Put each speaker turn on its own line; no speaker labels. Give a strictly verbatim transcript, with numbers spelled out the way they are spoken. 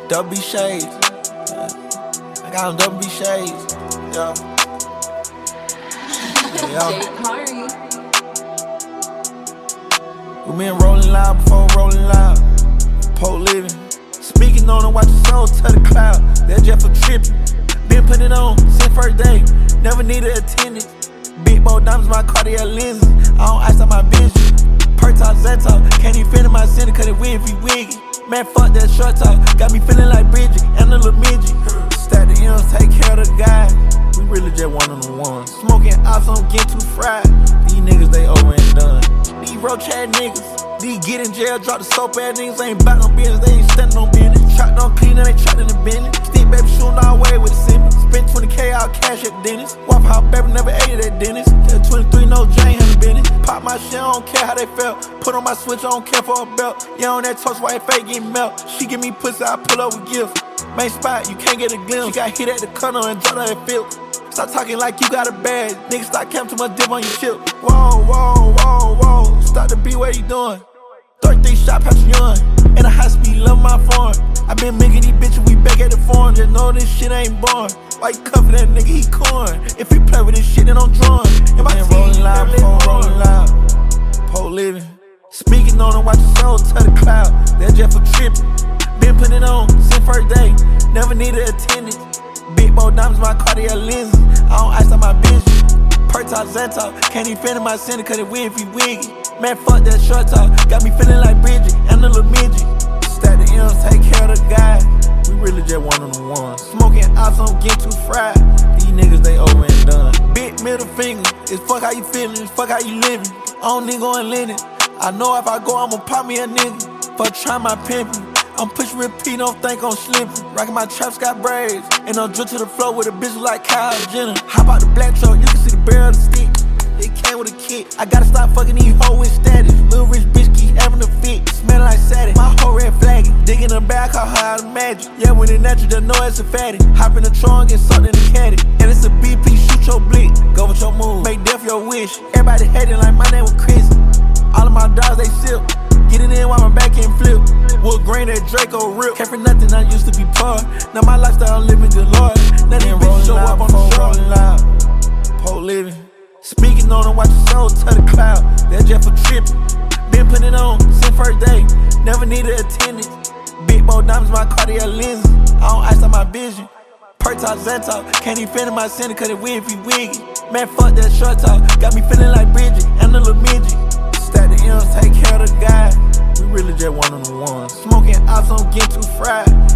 Double B shades. Yeah. I got them double B shades. Yeah. Yeah. We been rolling loud before rolling loud. Pole living. Speaking on and watch your soul to the cloud. That jet for tripping. Been putting it on since first day. Never needed attendance. Big bold diamonds, my Cartier lenses. I don't ice on my vision. Per talk, Zentalk. Can't even fit in my center cause it wavy wiggy. Man, fuck that short talk. Got me feeling like Bridget and a little midget. Stack the M's, take care of the guy. We really just one on the one. Smoking ops, don't get too fried. These niggas, they over and done. These roach ass niggas, these get in jail, drop the soap ass niggas. Ain't back no business, they ain't standing on business. Trapped on clean and they trapped in the business. Stick baby shooting all way with the semi. Spent twenty K out cash at the dentist. Waffle House baby never ate at that dentist. Till twenty-three, no Jane had a business. Pop my shit, I don't care how they felt. Put on my switch, I don't care for a belt. Yeah, on that toast, white fake get melt. She give me pussy, I pull up with gifts. Main spot, you can't get a glimpse. She got hit at the corner and dropped her field. Stop talking like you got a bag. Niggas stop camping too much dip on your chip. Whoa, whoa, whoa, whoa. Stop the beat, what you doing? thirty-three shot, Patrick Young. In a high speed, love my phone. I been making these bitches, we back at the farm. Just know this shit ain't born. Why you cuffin' that nigga, he corn. If he play with this shit, then I'm drawn. And my team rolling loud before rolling loud. Pole living. Speaking on and watch your soul to the cloud. That jet for tripping. Been putting it on since first day. Never needed attendance. Big bold diamonds, my Cartier lenses. I don't ice on my vision. Per talk, Zentalk. Can't even fit in my center cause it wavy wiggy. Man, fuck that short talk. Got me feeling like Bridget and a little midget. Stack the M's, take care of the guy. We really just one on the one. Smoking ops, don't get too fried. These niggas, they over and done. Big middle finger. It's fuck how you feeling, it's fuck how you living. I don't need going linen. I know if I go, I'ma pop me a nigga. Fuck try my pimpin'. I'm pushing repeat, don't think I'm slipping. Rockin' my traps, got braids. And I'm drill to the floor with a bitch like Kyle Jenner. Hop out the black truck, you can see the barrel of the stick. It came with a kick. I gotta stop fucking these hoes with status. Little rich bitch keep having a fit. Smelling like satin. My whole red flagging. Digging the back, call her out of magic. Yeah, when it's natural, just know it's a fatty. Hop in the trunk, get something in the caddy. And it's a B P, shoot your blick. Go with your move, make death your wish. Everybody hating like my name was Chris. All of my dogs, they sip. Get it in while my back ain't flip. Wood grain that Draco rip. Can't for nothing, I used to be poor. Now my lifestyle, I'm living good, Lord. Now these bitches show up on the shore. Rolling loud. Pole living. Speaking on and watch your soul to the cloud. That jet for tripping. Been putting it on since first day. Never needed attendance. Big bold diamonds, my Cartier lenses. I don't ice on my vision. Per talk, Zentalk. Can't even fit in my center cause it wavy wiggy. Man, fuck that short talk. Got me feeling like Bridget and a little midget. Stack the M's, take care of the guy. We really just one on the one. Smoking ops, don't get too fried.